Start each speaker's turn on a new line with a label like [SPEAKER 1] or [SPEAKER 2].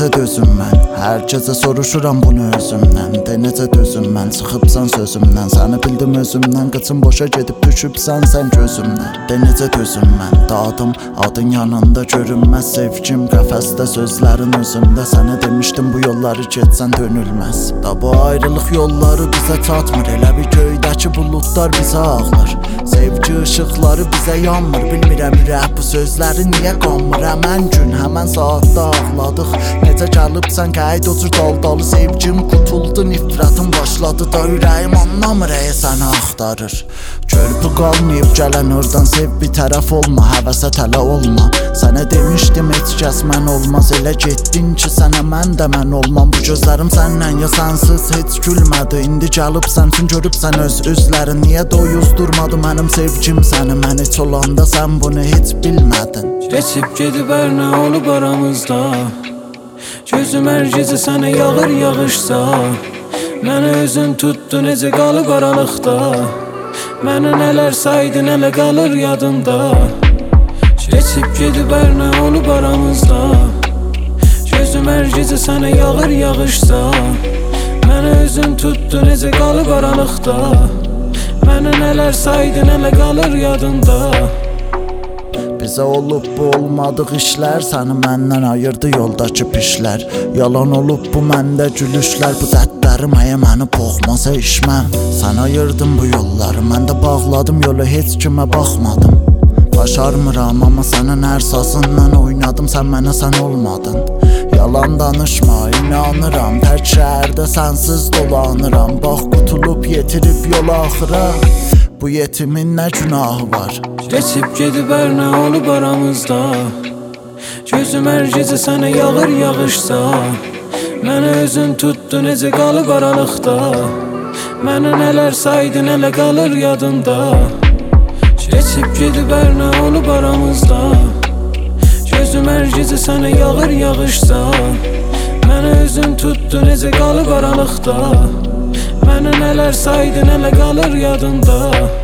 [SPEAKER 1] necə dözüm mən? Hər gecə soruşuram bunu özümdən. De necə dözüm mən? Çıxıbsan sözümdən. Səni bildim özümdən. Qıçın boşa gedib düşübsən sən gözümdən. De necə dözüm mən? Dadım adın yanında görünməz. Sevgim qəfəsdə, sözlərin özümdə. Sənə demişdim bu yolları getsən dönülməz. Da bu ayrılıq yolları bizə çatmır. Elə bir göydəki buludlar bizə ağlar. Sevgi ışıqları bizə yanmır. Bilmirəm ürək bu sözləri niyə qanmır. Həmən gün, həmən saatda ağladıq. Necə gəlibsən qeyd o cür daldalı. Sevgim qutuldu, nifrətim başladı da. Ürəyim anlamır, səni axtarır. Körpü qalmayıb gələn oradan. Sev bir tərəf olma, həvəsə tələ olma. Sənə demişdim heç kəs mən olmaz. Elə getdin ki sənə mən də mən olmam. Bu gözlərim səndən ya sənsiz heç gülmədi. İndi gəlibsən üçün görübsən öz üzlərin. Niyə doyuzdurmadı mənim sevgim səni? Mən heç olanda sən bunu heç bilmədin.
[SPEAKER 2] Keçib gedib hər nə olub aramızda. Gözüm hər gecə sənə yağır yağışsa. Məni özün tutdu necə qalıb aralıqda. Məni nələr saydı nələ qalır yadımda. Keçib gedib hər nə olub aramızda. Gözüm hər gecə sənə yağır yağışsa. Məni özün tutdu necə qalıb aralıqda. Məni nələr saydı nələ qalır yadımda.
[SPEAKER 1] Bizə olub bu olmadıq işlər. Səni məndən ayırdı yoldakı pişlər. Yalan olub bu məndə gülüşlər. Bu dərdlərim məni boğmasa işməm. Sən ayırdın bu yolları. Mən də bağladım yolu, heç kimə baxmadım. Başarmıram amma sənin hər sazından oynadım. Sən mənə sən olmadın. Yalan danışma, inanıram. Tək şəhərdə sənsiz dolanıram. Bax qutulub yetirib yol axıra. Bu yetimin nə günahı var?
[SPEAKER 2] Keçib gedib hər nə olub aramızda. Gözüm hər gecə sənə yağır yağışsa. Məni özün tutdu necə qalıb aralıqda. Məni nələr saydı nələ qalır yadımda. Keçib gedib hər nə olub aramızda. Gözüm hər gecə sənə yağır yağışsa. Məni özün tutdu necə qalıb aralıqda. Məni nələr saydı nələ qalır yadımda.